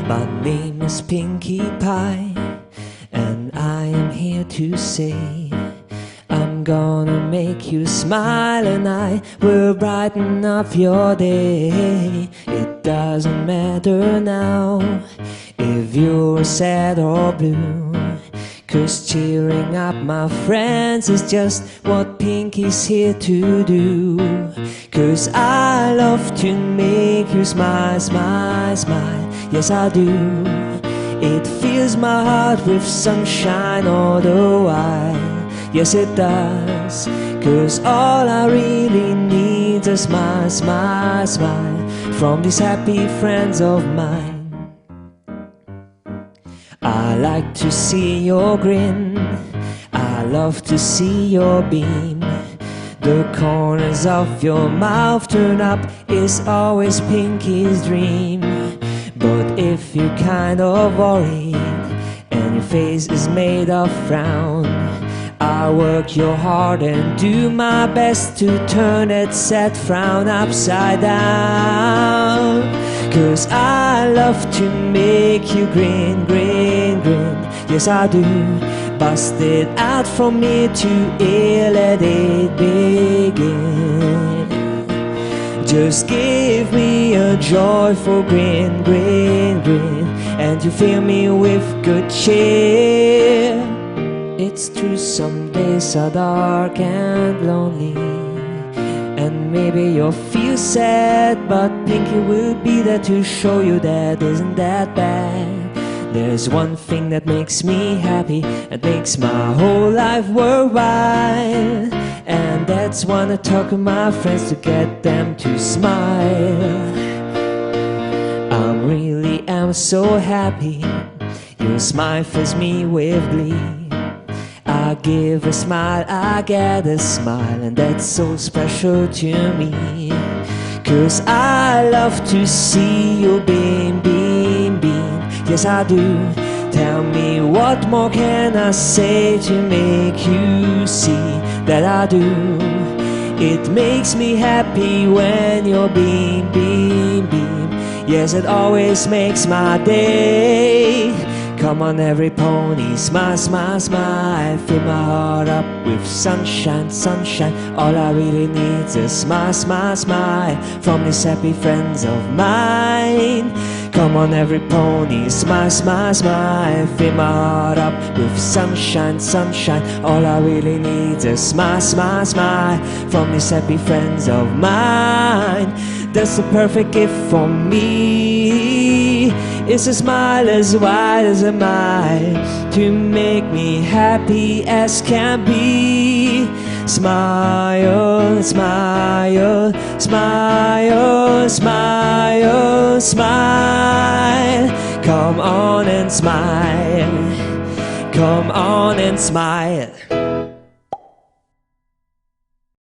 My name is Pinkie Pie, and I am here to say I'm gonna make you smile, and I will brighten up your day. It doesn't matter now if you're sad or blue, 'cause cheering up my friends is just what Pinkie's here to do. 'Cause I love to make you smile, smile, smile, yes I do. It fills my heart with sunshine all the while, yes it does. 'Cause all I really need is a smile, smile, smile from these happy friends of mine. I like to see your grin, I love to see your beam. The corners of your mouth turn up is always Pinkie's dream. But if you're kind of worried and your face is made of frown, I work your heart and do my best to turn that sad frown upside down. 'Cause I love to make you grin, grin, grin, yes I do. Bust it out from me to let it begin. Just give me a joyful grin, grin, grin, and you fill me with good cheer. It's true some days are dark and lonely, and maybe you'll feel sad, but Pinkie will be there to show you that isn't that bad. There's one thing that makes me happy, that makes my whole life worthwhile, and that's when I talk to my friends to get them to smile. I really am so happy, your smile fills me with glee. I give a smile, I get a smile, and that's so special to me. 'Cause I love to see you beam, beam, beam, yes I do. Tell me what more can I say to make you see that I do. It makes me happy when you're beam, beam, beam, yes it always makes my day. Come on every pony, smile, smile, smile, fill my heart up with sunshine, sunshine. All I really need is a smile, smile, smile from these happy friends of mine. Come on every pony, smile, smile, smile, fill my heart up with sunshine, sunshine. All I really need is a smile, smile, smile from these happy friends of mine. That's the perfect gift for me. It's a smile as wide as a mile to make me happy as can be. Smile, smile, smile, smile, smile. Come on and smile. Come on and smile.